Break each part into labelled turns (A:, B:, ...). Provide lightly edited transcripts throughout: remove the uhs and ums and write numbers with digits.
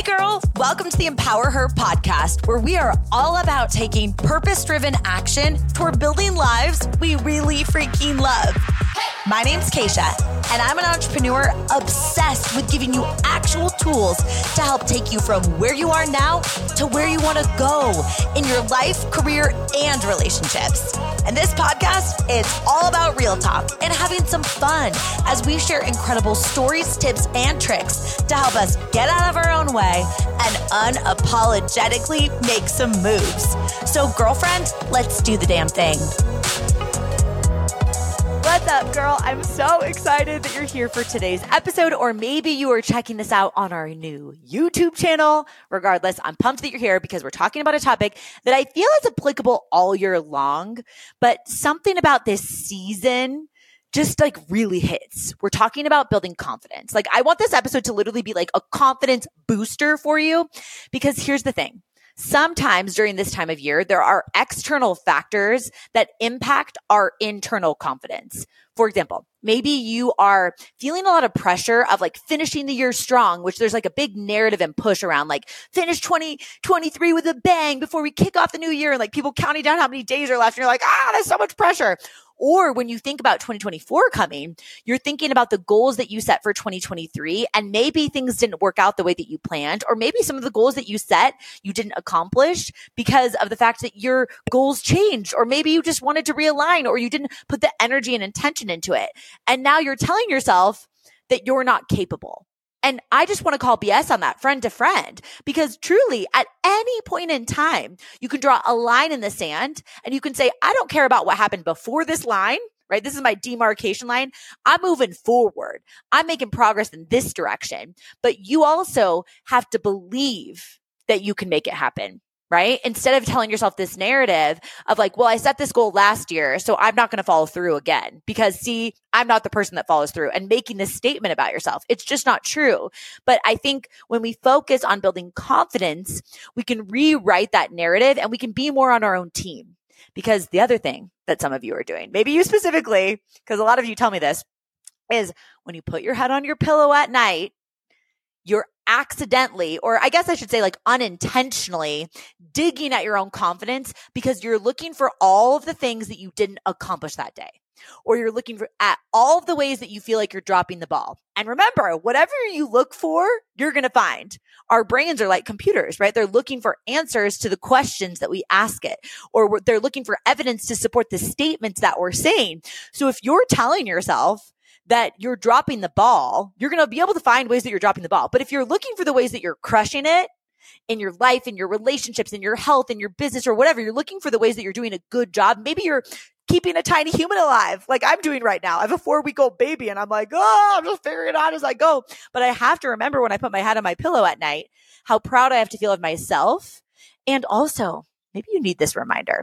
A: girl. Welcome to the Empower Her podcast, where we are all about taking purpose-driven action toward building lives we really freaking love. My name's Keisha, and I'm an entrepreneur obsessed with giving you actual tools to help take you from where you are now to where you want to go in your life, career, and relationships. And this podcast is all about real talk and having some fun as we share incredible stories, tips, and tricks to help us get out of our own way and unapologetically make some moves. So, girlfriend, let's do the damn thing. What's up, girl? I'm so excited that you're here for today's episode, or maybe you are checking this out on our new YouTube channel. Regardless, I'm pumped that you're here because we're talking about a topic that I feel is applicable all year long, but something about this season just like really hits. We're talking about building confidence. Like, I want this episode to literally be like a confidence booster for you, because here's the thing. Sometimes during this time of year, there are external factors that impact our internal confidence. For example, maybe you are feeling a lot of pressure of like finishing the year strong, which there's like a big narrative and push around like finish 2023 with a bang before we kick off the new year, and like people counting down how many days are left. And you're like, there's so much pressure. Or when you think about 2024 coming, you're thinking about the goals that you set for 2023, and maybe things didn't work out the way that you planned, or maybe some of the goals that you set you didn't accomplish because of the fact that your goals changed, or maybe you just wanted to realign, or you didn't put the energy and intention into it. And now you're telling yourself that you're not capable. And I just want to call BS on that, friend to friend, because truly at any point in time, you can draw a line in the sand and you can say, I don't care about what happened before this line, right? This is my demarcation line. I'm moving forward. I'm making progress in this direction. But you also have to believe that you can make it happen, right? Instead of telling yourself this narrative of like, well, I set this goal last year, so I'm not going to follow through again because see, I'm not the person that follows through, and making this statement about yourself. It's just not true. But I think when we focus on building confidence, we can rewrite that narrative and we can be more on our own team. Because the other thing that some of you are doing, maybe you specifically, because a lot of you tell me this, is when you put your head on your pillow at night, you're accidentally, or I guess I should say like unintentionally, digging at your own confidence because you're looking for all of the things that you didn't accomplish that day. Or you're looking at all of the ways that you feel like you're dropping the ball. And remember, whatever you look for, you're going to find. Our brains are like computers, right? They're looking for answers to the questions that we ask it, or they're looking for evidence to support the statements that we're saying. So if you're telling yourself that you're dropping the ball, you're going to be able to find ways that you're dropping the ball. But if you're looking for the ways that you're crushing it in your life, in your relationships, in your health, in your business, or whatever, you're looking for the ways that you're doing a good job. Maybe you're keeping a tiny human alive like I'm doing right now. I have a 4-week-old baby and I'm like, I'm just figuring it out as I go. But I have to remember when I put my head on my pillow at night, how proud I have to feel of myself. And also, maybe you need this reminder.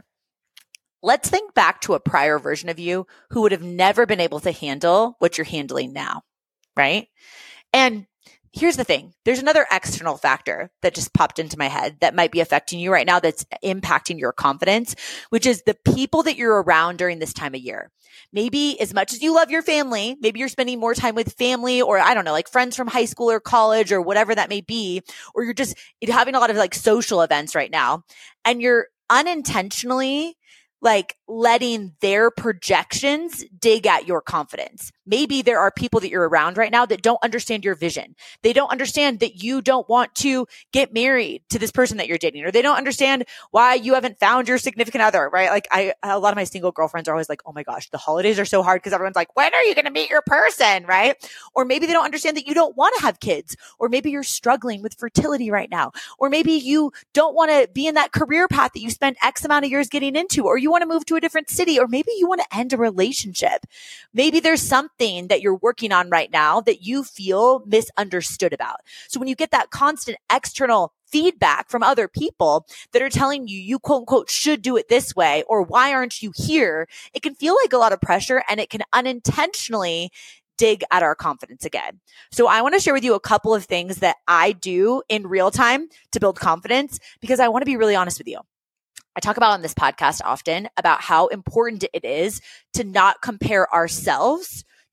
A: Let's think back to a prior version of you who would have never been able to handle what you're handling now, right? And here's the thing. There's another external factor that just popped into my head that might be affecting you right now that's impacting your confidence, which is the people that you're around during this time of year. Maybe as much as you love your family, maybe you're spending more time with family, or I don't know, like friends from high school or college or whatever that may be, or you're just having a lot of like social events right now, and you're unintentionally like letting their projections dig at your confidence. Maybe there are people that you're around right now that don't understand your vision. They don't understand that you don't want to get married to this person that you're dating, or they don't understand why you haven't found your significant other, right? Like a lot of my single girlfriends are always like, oh my gosh, the holidays are so hard because everyone's like, when are you going to meet your person, right? Or maybe they don't understand that you don't want to have kids, or maybe you're struggling with fertility right now, or maybe you don't want to be in that career path that you spent X amount of years getting into, or you want to move to a different city, or maybe you want to end a relationship. Maybe there's something that you're working on right now that you feel misunderstood about. So when you get that constant external feedback from other people that are telling you quote unquote should do it this way, or why aren't you here, it can feel like a lot of pressure, and it can unintentionally dig at our confidence again. So I want to share with you a couple of things that I do in real time to build confidence, because I want to be really honest with you. I talk about on this podcast often about how important it is to not compare ourselves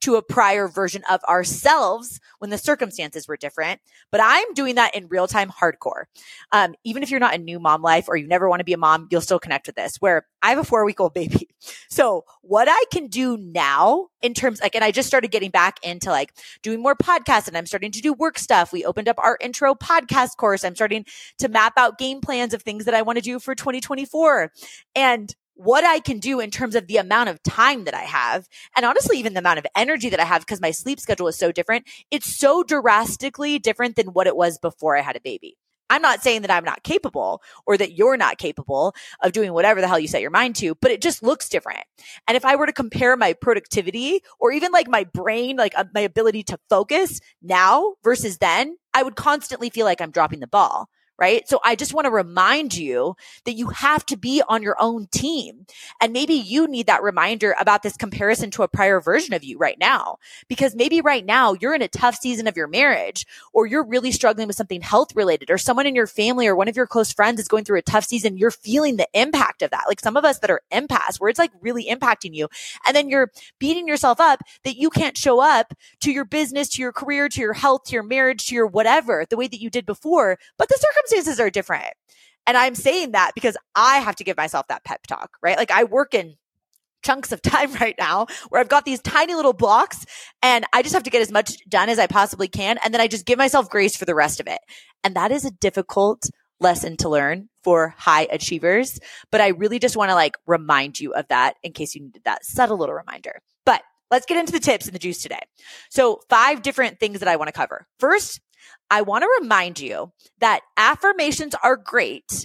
A: to a prior version of ourselves when the circumstances were different. But I'm doing that in real time hardcore. Even if you're not a new mom life or you never want to be a mom, you'll still connect with this, where I have a 4-week-old baby. So what I can do now in terms and I just started getting back into like doing more podcasts, and I'm starting to do work stuff. We opened up our intro podcast course. I'm starting to map out game plans of things that I want to do for 2024. And what I can do in terms of the amount of time that I have, and honestly, even the amount of energy that I have, because my sleep schedule is so different, it's so drastically different than what it was before I had a baby. I'm not saying that I'm not capable or that you're not capable of doing whatever the hell you set your mind to, but it just looks different. And if I were to compare my productivity or even like my brain, like my ability to focus now versus then, I would constantly feel like I'm dropping the ball. Right? So I just want to remind you that you have to be on your own team. And maybe you need that reminder about this comparison to a prior version of you right now, because maybe right now you're in a tough season of your marriage, or you're really struggling with something health related, or someone in your family or one of your close friends is going through a tough season. You're feeling the impact of that. Like some of us that are empaths, where it's like really impacting you. And then you're beating yourself up that you can't show up to your business, to your career, to your health, to your marriage, to your whatever, the way that you did before. But the circumstances are different. And I'm saying that because I have to give myself that pep talk, right? Like I work in chunks of time right now where I've got these tiny little blocks and I just have to get as much done as I possibly can. And then I just give myself grace for the rest of it. And that is a difficult lesson to learn for high achievers. But I really just want to like remind you of that in case you needed that subtle little reminder. But let's get into the tips and the juice today. So 5 different things that I want to cover. First, I want to remind you that affirmations are great.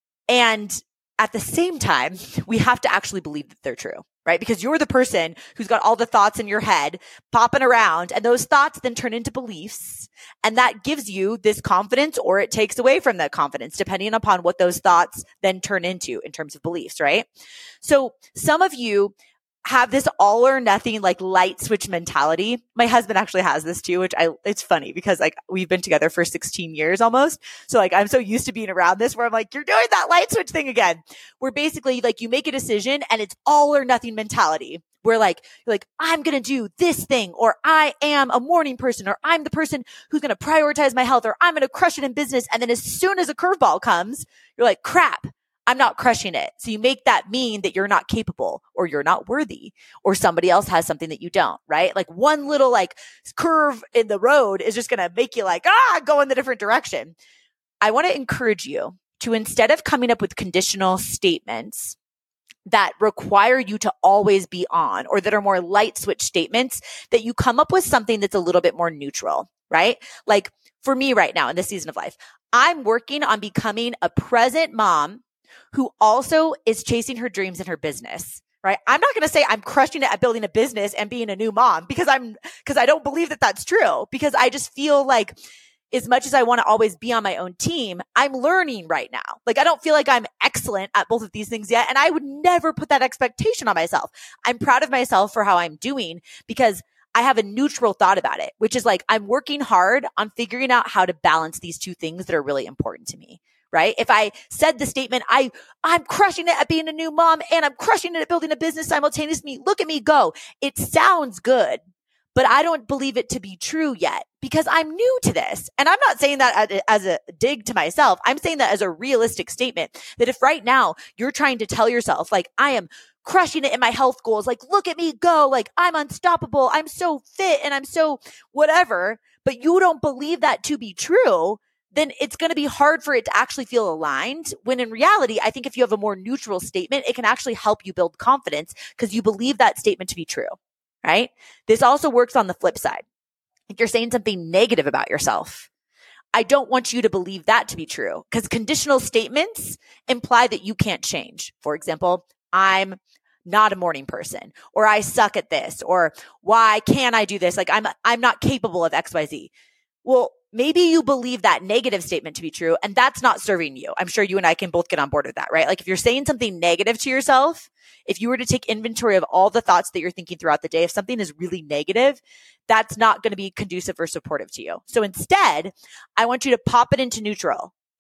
A: And at the same time, we have to actually believe that they're true, right? Because you're the person who's got all the thoughts in your head popping around, and those thoughts then turn into beliefs. And that gives you this confidence, or it takes away from that confidence, depending upon what those thoughts then turn into in terms of beliefs, right? So some of you have this all or nothing, like light switch mentality. My husband actually has this too, it's funny because like we've been together for 16 years almost. So like I'm so used to being around this where I'm like, you're doing that light switch thing again, where basically like you make a decision and it's all or nothing mentality. Where like, you're like, I'm going to do this thing, or I am a morning person, or I'm the person who's going to prioritize my health, or I'm going to crush it in business. And then as soon as a curveball comes, you're like, crap, I'm not crushing it. So you make that mean that you're not capable, or you're not worthy, or somebody else has something that you don't, right? Like one little like curve in the road is just going to make you like, go in the different direction. I want to encourage you to, instead of coming up with conditional statements that require you to always be on, or that are more light switch statements, that you come up with something that's a little bit more neutral, right? Like for me right now in this season of life, I'm working on becoming a present mom who also is chasing her dreams in her business, right? I'm not going to say I'm crushing it at building a business and being a new mom because I don't believe that that's true, because I just feel like as much as I want to always be on my own team, I'm learning right now. Like I don't feel like I'm excellent at both of these things yet. And I would never put that expectation on myself. I'm proud of myself for how I'm doing because I have a neutral thought about it, which is like, I'm working hard on figuring out how to balance these two things that are really important to me. Right? If I said the statement, I'm crushing it at being a new mom and I'm crushing it at building a business simultaneously, look at me go. It sounds good, but I don't believe it to be true yet because I'm new to this. And I'm not saying that as a dig to myself. I'm saying that as a realistic statement, that if right now you're trying to tell yourself, like, I am crushing it in my health goals, like, look at me go, like, I'm unstoppable, I'm so fit and I'm so whatever, but you don't believe that to be true, then it's going to be hard for it to actually feel aligned. When in reality, I think if you have a more neutral statement, it can actually help you build confidence because you believe that statement to be true, right? This also works on the flip side. If you're saying something negative about yourself, I don't want you to believe that to be true because conditional statements imply that you can't change. For example, I'm not a morning person, or I suck at this, or why can't I do this? Like I'm not capable of XYZ. Well, maybe you believe that negative statement to be true, and that's not serving you. I'm sure you and I can both get on board with that, right? Like if you're saying something negative to yourself, if you were to take inventory of all the thoughts that you're thinking throughout the day, if something is really negative, that's not going to be conducive or supportive to you. So instead, I want you to pop it into neutral.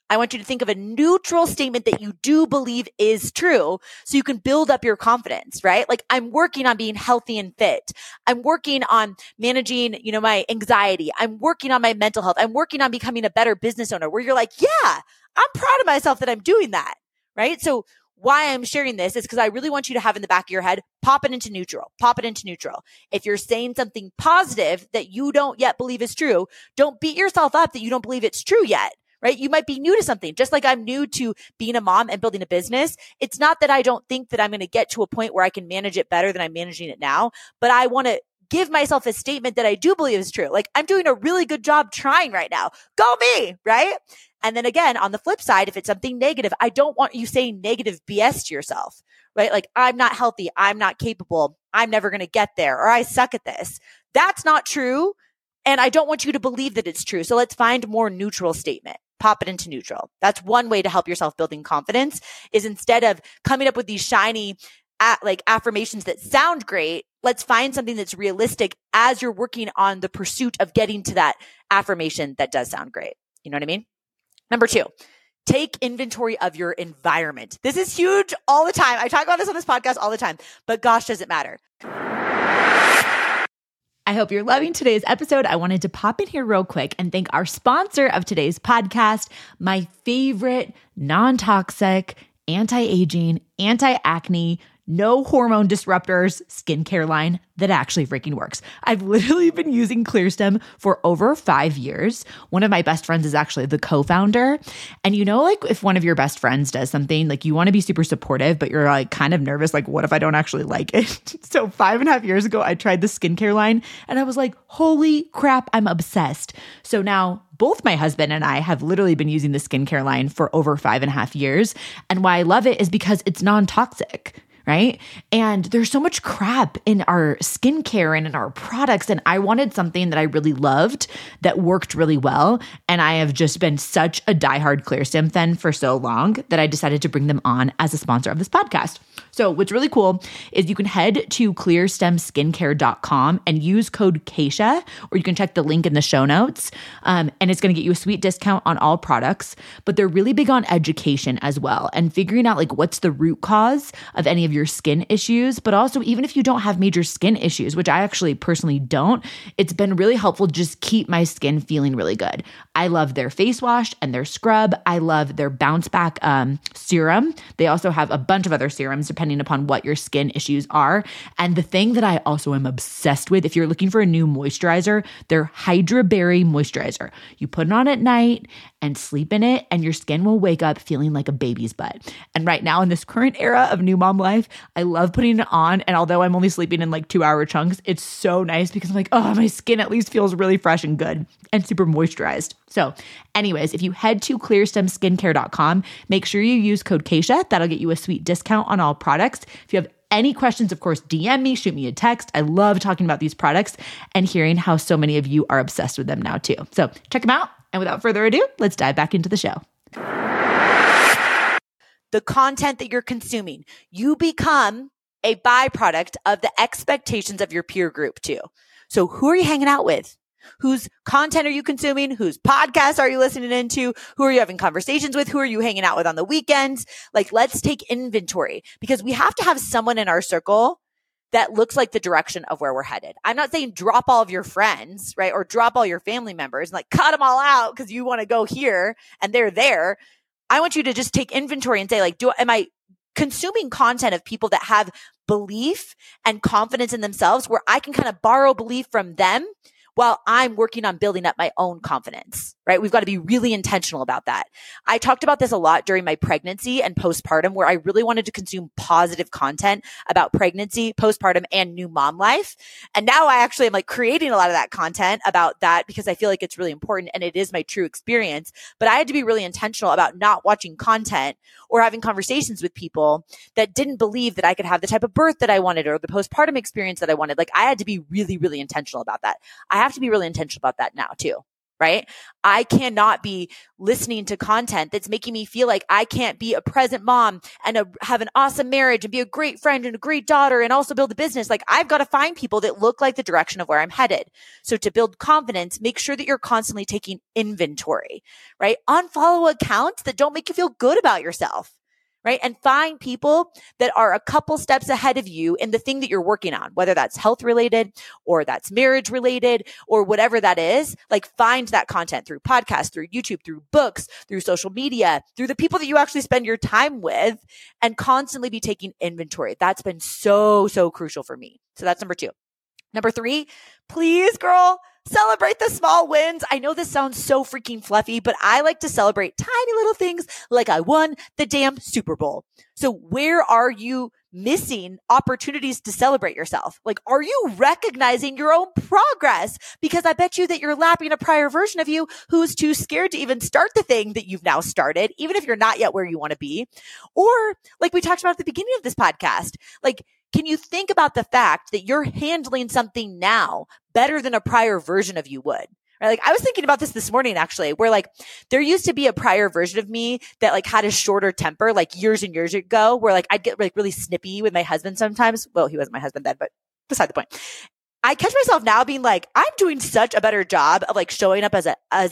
A: I want you to think of a neutral statement that you do believe is true so you can build up your confidence, right? Like, I'm working on being healthy and fit. I'm working on managing, my anxiety. I'm working on my mental health. I'm working on becoming a better business owner, where you're like, yeah, I'm proud of myself that I'm doing that, right? So why I'm sharing this is because I really want you to have in the back of your head, pop it into neutral. If you're saying something positive that you don't yet believe is true, don't beat yourself up that you don't believe it's true yet. Right? You might be new to something, just like I'm new to being a mom and building a business. It's not that I don't think that I'm going to get to a point where I can manage it better than I'm managing it now, but I want to give myself a statement that I do believe is true. Like, I'm doing a really good job trying right now. Go me, right? And then again, on the flip side, if it's something negative, I don't want you saying negative BS to yourself, right? Like, I'm not healthy. I'm not capable. I'm never going to get there, or I suck at this. That's not true. And I don't want you to believe that it's true. So let's find more neutral statement. Pop it into neutral. That's one way to help yourself building confidence, is instead of coming up with these shiny affirmations that sound great, let's find something that's realistic as you're working on the pursuit of getting to that affirmation that does sound great. You know what I mean? Number 2, take inventory of your environment. This is huge all the time. I talk about this on this podcast all the time, but gosh, does it matter. I hope you're loving today's episode. I wanted to pop in here real quick and thank our sponsor of today's podcast, my favorite non-toxic, anti-aging, anti-acne, no hormone disruptors skincare line that actually freaking works. I've literally been using ClearStem for over 5 years. One of my best friends is actually the co-founder. And if one of your best friends does something, like, you want to be super supportive, but you're like kind of nervous, like, what if I don't actually like it? So 5.5 years ago, I tried the skincare line and I was like, holy crap, I'm obsessed. So now both my husband and I have literally been using the skincare line for over 5.5 years. And why I love it is because it's non-toxic. Right? And there's so much crap in our skincare and in our products. And I wanted something that I really loved that worked really well. And I have just been such a diehard ClearStem fan for so long that I decided to bring them on as a sponsor of this podcast. So what's really cool is you can head to clearstemskincare.com and use code Keisha, or you can check the link in the show notes. And it's going to get you a sweet discount on all products, but they're really big on education as well and figuring out like what's the root cause of any of your skin issues. But also, even if you don't have major skin issues, which I actually personally don't, it's been really helpful to just keep my skin feeling really good. I love their face wash and their scrub. I love their bounce back serum. They also have a bunch of other serums depending upon what your skin issues are. And the thing that I also am obsessed with, if you're looking for a new moisturizer, their Hydra Berry moisturizer. You put it on at night and sleep in it, and your skin will wake up feeling like a baby's butt. And right now, in this current era of new mom life, I love putting it on. And although I'm only sleeping in like 2-hour chunks, it's so nice because I'm like, oh, my skin at least feels really fresh and good and super moisturized. So anyways, if you head to clearstemskincare.com, make sure you use code Keisha. That'll get you a sweet discount on all products. If you have any questions, of course, DM me, shoot me a text. I love talking about these products and hearing how so many of you are obsessed with them now too. So check them out. And without further ado, let's dive back into the show. The content that you're consuming, you become a byproduct of the expectations of your peer group too. So who are you hanging out with? Whose content are you consuming? Whose podcasts are you listening into? Who are you having conversations with? Who are you hanging out with on the weekends? Like, let's take inventory, because we have to have someone in our circle that looks like the direction of where we're headed. I'm not saying drop all of your friends, right? Or drop all your family members and like cut them all out because you want to go here and they're there. I want you to just take inventory and say, like, am I consuming content of people that have belief and confidence in themselves where I can kind of borrow belief from them while I'm working on building up my own confidence, right? We've got to be really intentional about that. I talked about this a lot during my pregnancy and postpartum, where I really wanted to consume positive content about pregnancy, postpartum, and new mom life. And now I actually am like creating a lot of that content about that because I feel like it's really important and it is my true experience. But I had to be really intentional about not watching content or having conversations with people that didn't believe that I could have the type of birth that I wanted or the postpartum experience that I wanted. Like, I had to be really, really intentional about that. I have to be really intentional about that now too. right? I cannot be listening to content that's making me feel like I can't be a present mom and have an awesome marriage and be a great friend and a great daughter and also build a business. Like I've got to find people that look like the direction of where I'm headed. So to build confidence, make sure that you're constantly taking inventory, right? Unfollow accounts that don't make you feel good about yourself. Right? And find people that are a couple steps ahead of you in the thing that you're working on, whether that's health related or that's marriage related or whatever that is. Like find that content through podcasts, through YouTube, through books, through social media, through the people that you actually spend your time with, and constantly be taking inventory. That's been so crucial for me. So that's number 2. Number 3, please, girl, celebrate the small wins. I know this sounds so freaking fluffy, but I like to celebrate tiny little things like I won the damn Super Bowl. So where are you missing opportunities to celebrate yourself? Like, are you recognizing your own progress? Because I bet you that you're lapping a prior version of you who's too scared to even start the thing that you've now started, even if you're not yet where you want to be. Or like we talked about at the beginning of this podcast, like, can you think about the fact that you're handling something now better than a prior version of you would? Right? Like I was thinking about this morning, actually, where like there used to be a prior version of me that like had a shorter temper, like years and years ago, where like I'd get like really snippy with my husband sometimes. Well, he wasn't my husband then, but beside the point. I catch myself now being like, I'm doing such a better job of like showing up as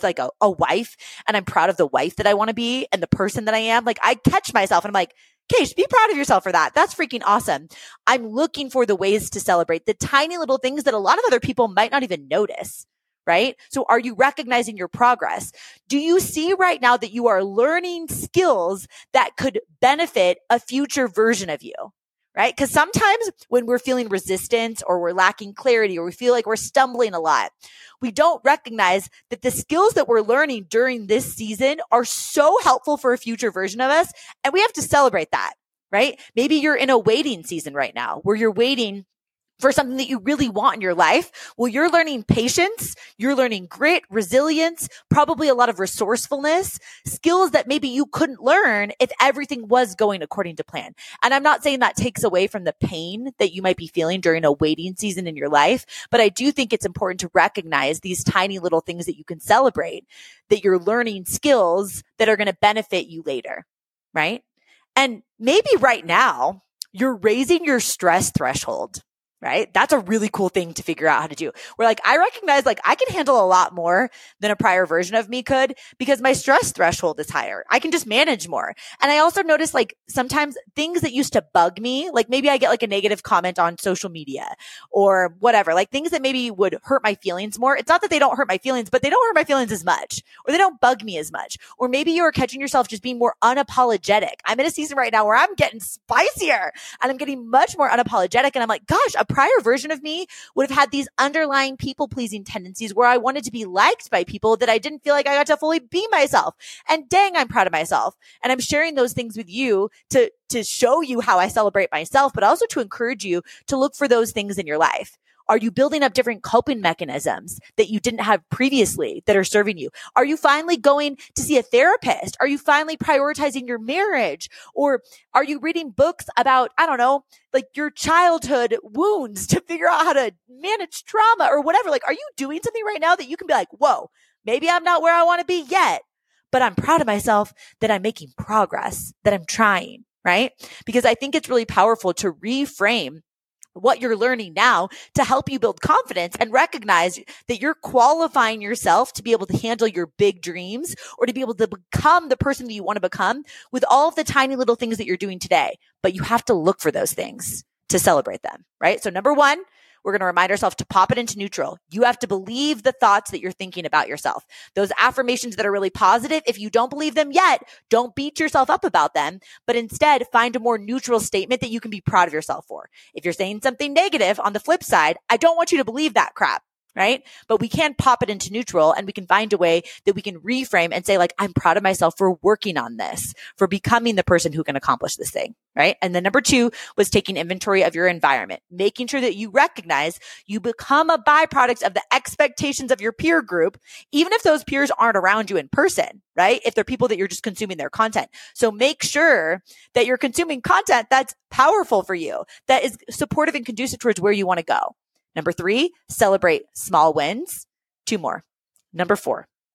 A: a wife, and I'm proud of the wife that I want to be and the person that I am. Like I catch myself and I'm like, Keish, be proud of yourself for that. That's freaking awesome. I'm looking for the ways to celebrate the tiny little things that a lot of other people might not even notice, right? So are you recognizing your progress? Do you see right now that you are learning skills that could benefit a future version of you? Right? Because sometimes when we're feeling resistance or we're lacking clarity or we feel like we're stumbling a lot, we don't recognize that the skills that we're learning during this season are so helpful for a future version of us. And we have to celebrate that, right? Maybe you're in a waiting season right now where you're waiting for something that you really want in your life. Well, you're learning patience, you're learning grit, resilience, probably a lot of resourcefulness, skills that maybe you couldn't learn if everything was going according to plan. And I'm not saying that takes away from the pain that you might be feeling during a waiting season in your life, but I do think it's important to recognize these tiny little things that you can celebrate, that you're learning skills that are going to benefit you later, right? And maybe right now you're raising your stress threshold. Right? That's a really cool thing to figure out how to do. Where like, I recognize like I can handle a lot more than a prior version of me could because my stress threshold is higher. I can just manage more. And I also notice like sometimes things that used to bug me, like maybe I get like a negative comment on social media or whatever, like things that maybe would hurt my feelings more. It's not that they don't hurt my feelings, but they don't hurt my feelings as much, or they don't bug me as much. Or maybe you're catching yourself just being more unapologetic. I'm in a season right now where I'm getting spicier and I'm getting much more unapologetic. And I'm like, gosh, a prior version of me would have had these underlying people-pleasing tendencies where I wanted to be liked by people that I didn't feel like I got to fully be myself. And dang, I'm proud of myself. And I'm sharing those things with you to show you how I celebrate myself, but also to encourage you to look for those things in your life. Are you building up different coping mechanisms that you didn't have previously that are serving you? Are you finally going to see a therapist? Are you finally prioritizing your marriage? Or are you reading books about, I don't know, like your childhood wounds to figure out how to manage trauma or whatever? Like, are you doing something right now that you can be like, whoa, maybe I'm not where I want to be yet, but I'm proud of myself that I'm making progress, that I'm trying, right? Because I think it's really powerful to reframe what you're learning now to help you build confidence and recognize that you're qualifying yourself to be able to handle your big dreams or to be able to become the person that you want to become with all of the tiny little things that you're doing today. But you have to look for those things to celebrate them, right? So number 1, we're going to remind ourselves to pop it into neutral. You have to believe the thoughts that you're thinking about yourself. Those affirmations that are really positive, if you don't believe them yet, don't beat yourself up about them, but instead find a more neutral statement that you can be proud of yourself for. If you're saying something negative on the flip side, I don't want you to believe that crap. Right? But we can pop it into neutral and we can find a way that we can reframe and say like, I'm proud of myself for working on this, for becoming the person who can accomplish this thing. Right? And then number 2 was taking inventory of your environment, making sure that you recognize you become a byproduct of the expectations of your peer group, even if those peers aren't around you in person, right? If they're people that you're just consuming their content. So make sure that you're consuming content that's powerful for you, that is supportive and conducive towards where you want to go. Number 3, celebrate small wins. 2 more. Number 4,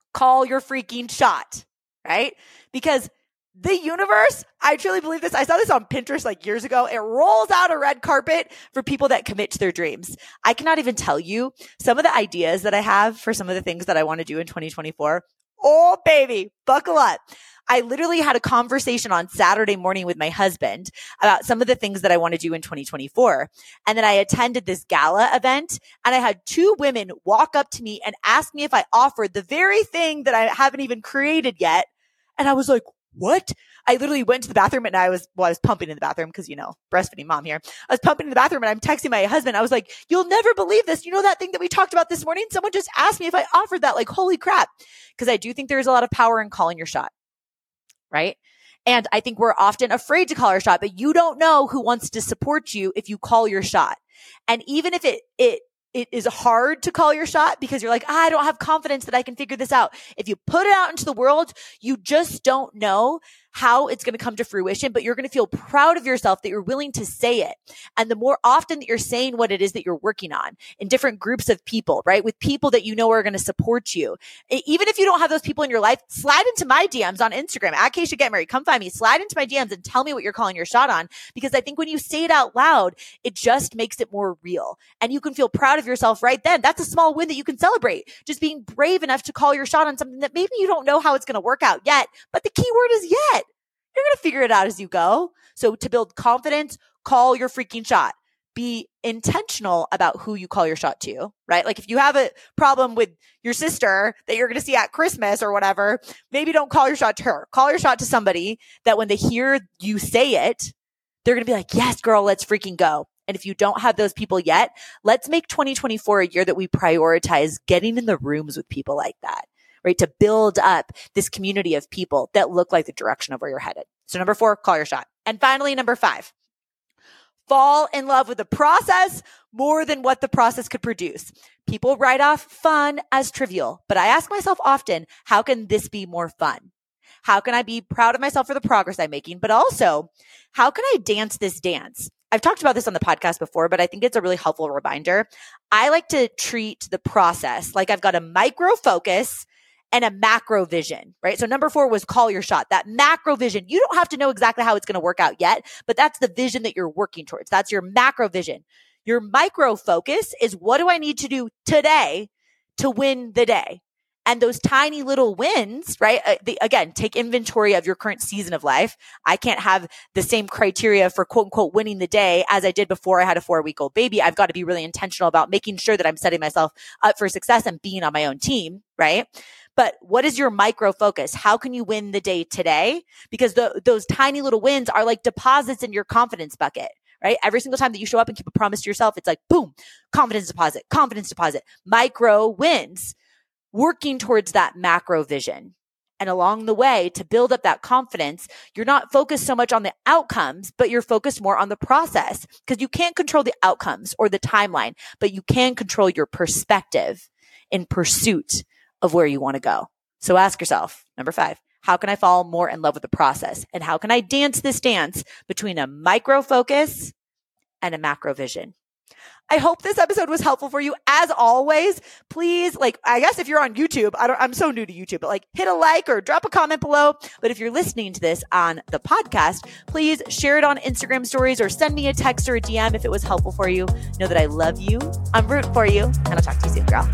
A: call your freaking shot, right? Because the universe, I truly believe this. I saw this on Pinterest like years ago. It rolls out a red carpet for people that commit to their dreams. I cannot even tell you some of the ideas that I have for some of the things that I want to do in 2024. Oh, baby, buckle up. I literally had a conversation on Saturday morning with my husband about some of the things that I want to do in 2024. And then I attended this gala event and I had two women walk up to me and ask me if I offered the very thing that I haven't even created yet. And I was like, what? I literally went to the bathroom and I was pumping in the bathroom because, breastfeeding mom here. I was pumping in the bathroom and I'm texting my husband. I was like, you'll never believe this. You know that thing that we talked about this morning? Someone just asked me if I offered that. Like, holy crap. Because I do think there's a lot of power in calling your shot, right? And I think we're often afraid to call our shot, but you don't know who wants to support you if you call your shot. And even if it is hard to call your shot because you're like, I don't have confidence that I can figure this out. If you put it out into the world, you just don't know how it's going to come to fruition, but you're going to feel proud of yourself that you're willing to say it. And the more often that you're saying what it is that you're working on in different groups of people, right? With people that you know are going to support you. Even if you don't have those people in your life, slide into my DMs on Instagram, @Keisha Get Married. Come find me, slide into my DMs and tell me what you're calling your shot on. Because I think when you say it out loud, it just makes it more real. And you can feel proud of yourself right then. That's a small win that you can celebrate. Just being brave enough to call your shot on something that maybe you don't know how it's going to work out yet. But the key word is yet. You're going to figure it out as you go. So to build confidence, call your freaking shot. Be intentional about who you call your shot to, right? Like if you have a problem with your sister that you're going to see at Christmas or whatever, maybe don't call your shot to her. Call your shot to somebody that when they hear you say it, they're going to be like, yes, girl, let's freaking go. And if you don't have those people yet, let's make 2024 a year that we prioritize getting in the rooms with people like that. Right? To build up this community of people that look like the direction of where you're headed. So number 4, call your shot. And finally, number 5, fall in love with the process more than what the process could produce. People write off fun as trivial, but I ask myself often, how can this be more fun? How can I be proud of myself for the progress I'm making? But also, how can I dance this dance? I've talked about this on the podcast before, but I think it's a really helpful reminder. I like to treat the process like I've got a micro focus and a macro vision, right? So number 4 was call your shot. That macro vision, you don't have to know exactly how it's going to work out yet, but that's the vision that you're working towards. That's your macro vision. Your micro focus is what do I need to do today to win the day? And those tiny little wins, right? Again, take inventory of your current season of life. I can't have the same criteria for quote unquote winning the day as I did before I had a 4-week-old baby. I've got to be really intentional about making sure that I'm setting myself up for success and being on my own team, right? But what is your micro focus? How can you win the day today? Because those tiny little wins are like deposits in your confidence bucket, right? Every single time that you show up and keep a promise to yourself, it's like, boom, confidence deposit, micro wins, working towards that macro vision. And along the way, to build up that confidence, you're not focused so much on the outcomes, but you're focused more on the process because you can't control the outcomes or the timeline, but you can control your perspective in pursuit of where you want to go. So ask yourself, number 5, how can I fall more in love with the process? And how can I dance this dance between a micro focus and a macro vision? I hope this episode was helpful for you. As always, please, I guess if you're on YouTube, I'm so new to YouTube, but hit a like or drop a comment below. But if you're listening to this on the podcast, please share it on Instagram stories or send me a text or a DM if it was helpful for you. Know that I love you. I'm rooting for you, and I'll talk to you soon, girl.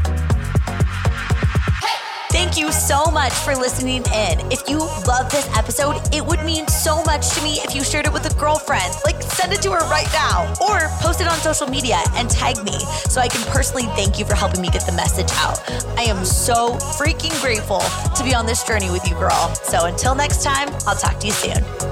A: Thank you so much for listening in. If you love this episode, it would mean so much to me if you shared it with a girlfriend. Send it to her right now or post it on social media and tag me so I can personally thank you for helping me get the message out. I am so freaking grateful to be on this journey with you, girl. So until next time, I'll talk to you soon.